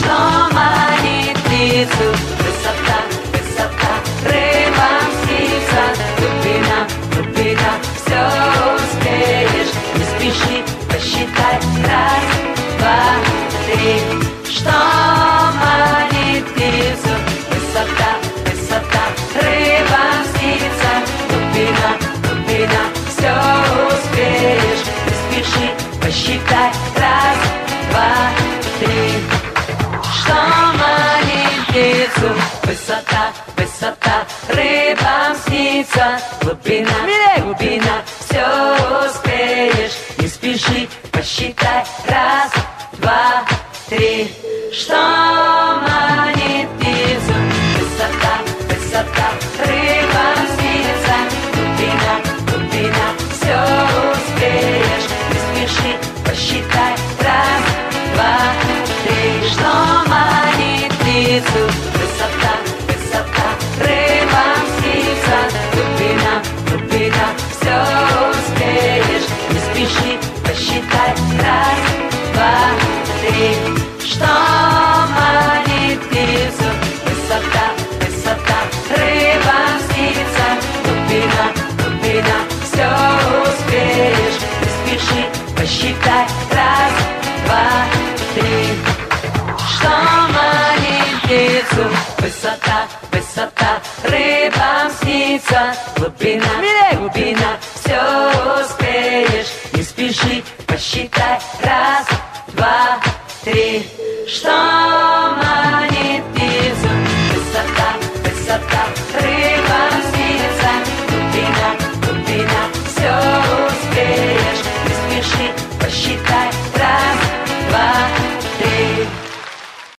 что манит птицу. Высота, высота, рыбам снится. Глубина, глубина, все успеешь. Не спеши, посчитай. Раз, два, три. Что манит птицу? Высота, высота, рыбам снится. Глубина, глубина, все успеешь. Не спеши, посчитай. Раз, два, три. Что манит птицу? Высота, высота, рыбам снится. Глубина, глубина, все успеешь. Не спеши, посчитай. Раз, два, три. Что манит птицу? Высота, высота, рыбам снится. Глубина, глубина, все успеешь. Не спеши, посчитай. Раз, два, три. Что манит птицу? Высота, высота, рыбам снится. Глубина, глубина, все успеешь. Не спеши, посчитай. Раз, два, три. Что манит птицу? Высота, высота, рыбам снится. Глубина, глубина, все успеешь. Не спеши, посчитай. Раз, два, три. Что манит птицу? Высота, высота, рыбам снится. Глубина, глубина, все успеешь. Не спеши, посчитай. Раз, два, три. Что